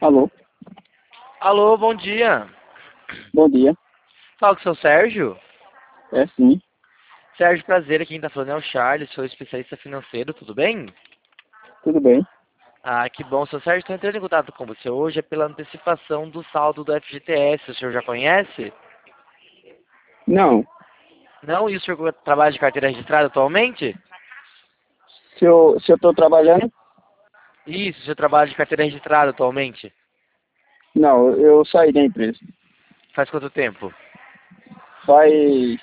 Alô, Alô, bom dia. bom dia. Fala com o seu Sérgio. É sim, Sérgio, prazer. Aqui quem tá falando é o Charles, sou especialista financeiro, tudo bem? tudo bem? Ah, que bom. Seu Sérgio, estou entrando em contato com você hoje é pela antecipação do saldo do FGTS. O senhor já conhece? Não, Não? E o senhor trabalha de carteira registrada atualmente? se eu estou trabalhando, Isso, o senhor trabalha de carteira registrada atualmente. não, eu saí da empresa. Faz quanto tempo? Faz,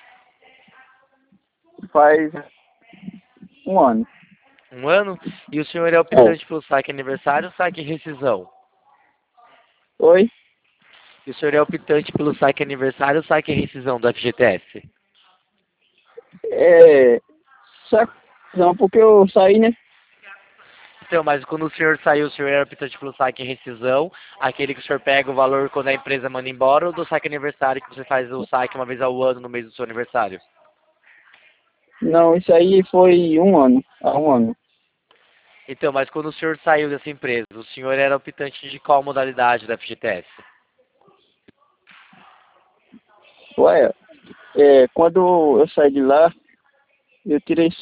faz um ano. Um ano? E o senhor é É. optante pelo saque aniversário ou saque rescisão? Oi? E o senhor é optante pelo saque aniversário ou saque rescisão do FGTS? É, saco, não, porque eu saí, né? Então, mas quando o senhor era optante pelo saque rescisão, aquele que o senhor pega o valor quando a empresa manda embora, ou do saque aniversário que você faz o saque uma vez ao ano no mês do seu aniversário? Não, isso aí foi um ano, há um ano. Então, mas quando o senhor saiu dessa empresa, o senhor era optante de qual modalidade da FGTS? Ué, quando eu saí de lá, eu tirei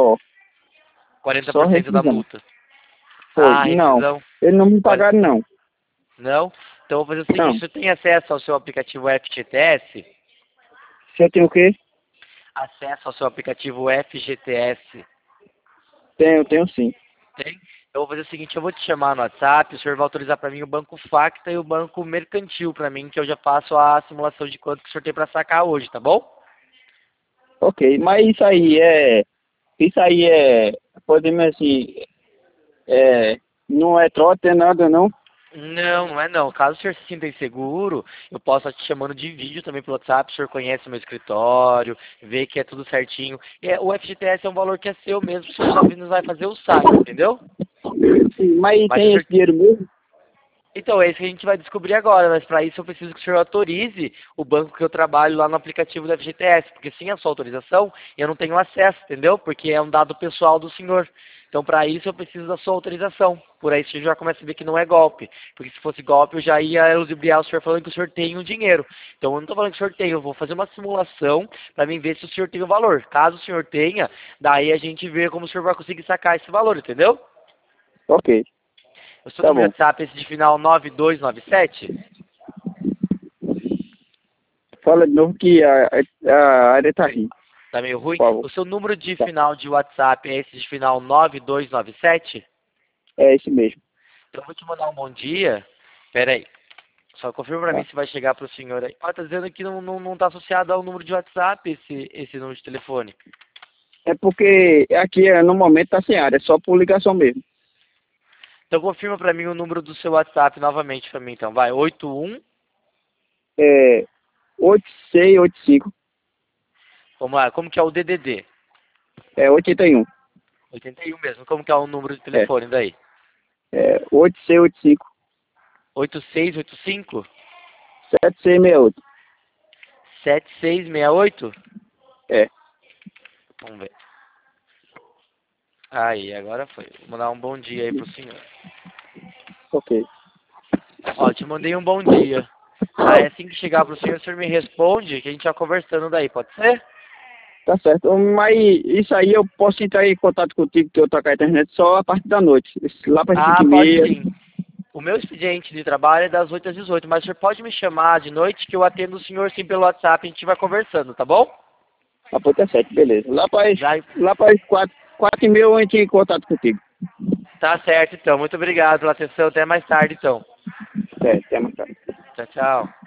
só 40% da rescisão. multa. Foi, Ah, não, rescisão. eles não me Quar- pagaram não. Não? Então, eu vou fazer o seguinte, Não, o senhor tem acesso ao seu aplicativo FGTS? se eu tenho o quê? Acesso ao seu aplicativo FGTS? Tenho sim. Tem? Eu vou fazer o seguinte, eu vou te chamar no WhatsApp, o senhor vai autorizar para mim o Banco Facta e o Banco Mercantil para mim, que eu já faço a simulação de quanto que o senhor tem para sacar hoje, tá bom? Ok, mas isso aí é, podemos assim, não é trote, é nada não. Não, não é não. Caso o senhor se sinta inseguro, eu posso estar te chamando de vídeo também pelo WhatsApp, o senhor conhece o meu escritório, vê que é tudo certinho. O FGTS é um valor que é seu mesmo, o senhor só apenas vai fazer o saque, entendeu? Sim, mas Mas se o tem senhor esse dinheiro mesmo? Então, é isso que a gente vai descobrir agora, mas para isso eu preciso que o senhor autorize o banco que eu trabalho lá no aplicativo do FGTS, porque sem a sua autorização eu não tenho acesso, entendeu? Porque é um dado pessoal do senhor. Então, para isso eu preciso da sua autorização. Por aí você já começa a ver que não é golpe. Porque se fosse golpe eu já ia ludibriar o senhor falando que o senhor tem o dinheiro. Então, eu não estou falando que o senhor tem, eu vou fazer uma simulação para mim ver se o senhor tem o valor. Caso o senhor tenha, daí a gente vê como o senhor vai conseguir sacar esse valor, entendeu? Ok, O seu tá número bom. de WhatsApp é esse de final 9297? Fala de novo que a área tá rindo, Tá meio ruim? por favor. O seu número de Tá. final de WhatsApp é esse de final 9297? É esse mesmo. Então eu vou te mandar um bom dia. Pera aí. Só confirma pra mim Tá. se vai chegar pro senhor aí. Ah, tá dizendo que não tá associado ao número de WhatsApp esse número de telefone. É porque aqui no momento tá sem área, é só por ligação mesmo. Então confirma pra mim o número do seu WhatsApp novamente pra mim então. Vai, 81. É 8685, Vamos lá, como que é o DDD? é 81. 81 mesmo. Como que é o número de É, telefone daí? é 8685 8685 7668. 7668? É, Vamos ver. Aí, agora foi. Vou mandar um bom dia aí pro senhor. ok. Ó, te mandei um bom dia. Aí assim que chegar pro senhor, o senhor me responde que a gente vai conversando daí, pode ser? Tá certo. Mas isso aí eu posso entrar em contato contigo que eu tocar a internet só a partir da noite. Lá para cinco Ah, e pode meia. sim. O meu expediente de trabalho é das 8 às 18, mas o senhor pode me chamar de noite que eu atendo o senhor sim pelo WhatsApp, a gente vai conversando, tá bom? Ah, pô, tá certo, beleza. Já Lá para as 4h30 eu entro em contato contigo. tá certo então. Muito obrigado pela atenção, até mais tarde então. É, até mais tarde. Tchau, tchau.